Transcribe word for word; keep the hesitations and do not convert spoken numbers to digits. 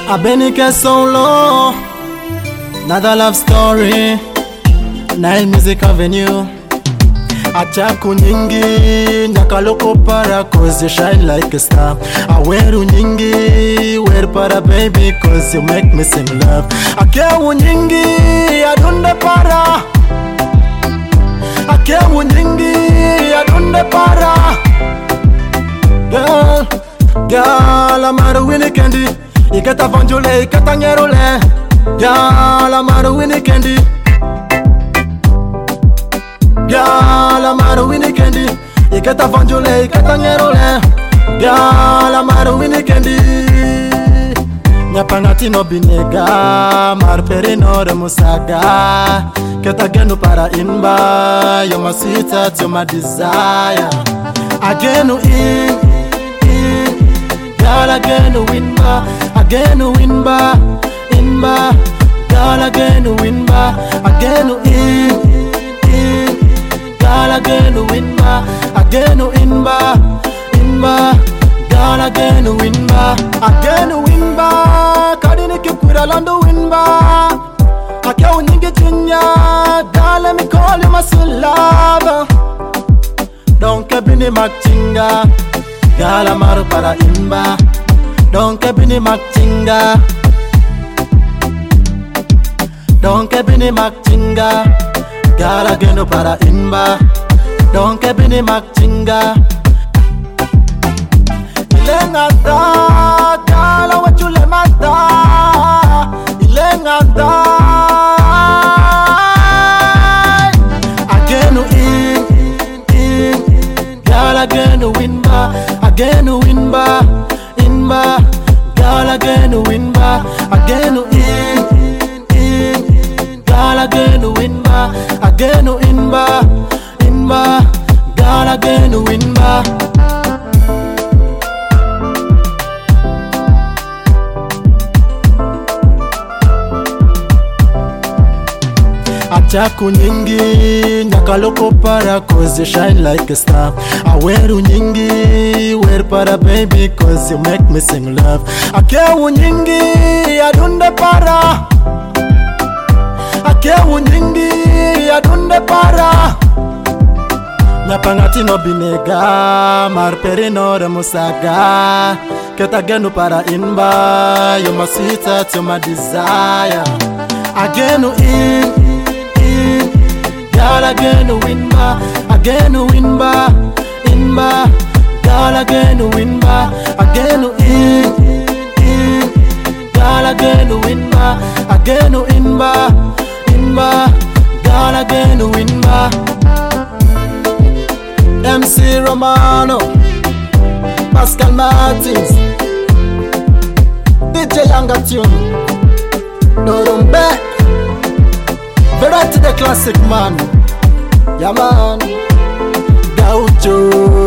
Abenike solo, another love story, Nile Music Avenue. Achaku nyingi, nyakaloko para cause you shine like a star. Aweru nyingi, wear para baby cause you make me sing love. Akewu nyingi, adunde para. Akewu nyingi, adunde para. Girl, girl, amaru wini kendi. Iketa vanjule, iketa nyerule. Girl, amaru wini kendi. Girl, amaru wini kendi. Iketa vanjule, iketa nyerule. Girl, amaru wini kendi. Nyapangati no binega, marperi no remusaga. Keta genu para inba, you're my sweetheart, you're my desire. Agenu in, in, girl agenu winba, agenu winba, inba, girl agenu winba, agenu in, in, girl agenu winba, agenu inba, inba, girl agenu winba, agenu winba, kadini kipura lando winba. Akewu nyingi jinya, girl let me call you my sweet lover. Don't kebini makchinga, girl amaru para imba. Don't kebini makchinga, don't kebini makchinga, girl agenu para imba. Don't kebini makchinga. Ilengata, girl awachule mata. Ilengata. Again winba, again winba, inba, girl again winba, again in, in, girl again winba, again inba, inba, girl again winba. Achaku nyingi, nyakaloko para cause you shine like a star. Aweru nyingi, wear para baby cause you make me sing love. Akewu nyingi, adunde para. Akewu nyingi, adunde para. Nyapangati no binega, marperi no remusaga. Keta genu para inba, you're my sweetheart, you're my desire. Agenu in, girl again winba, again winba, inba, girl again winba, again in, in, girl again winba, again inba, inba, girl again winba. M C Romano, Pascal Martins, D J Yanga Tune, Norumbe. Right to the classic man, yeah man, Gaucho.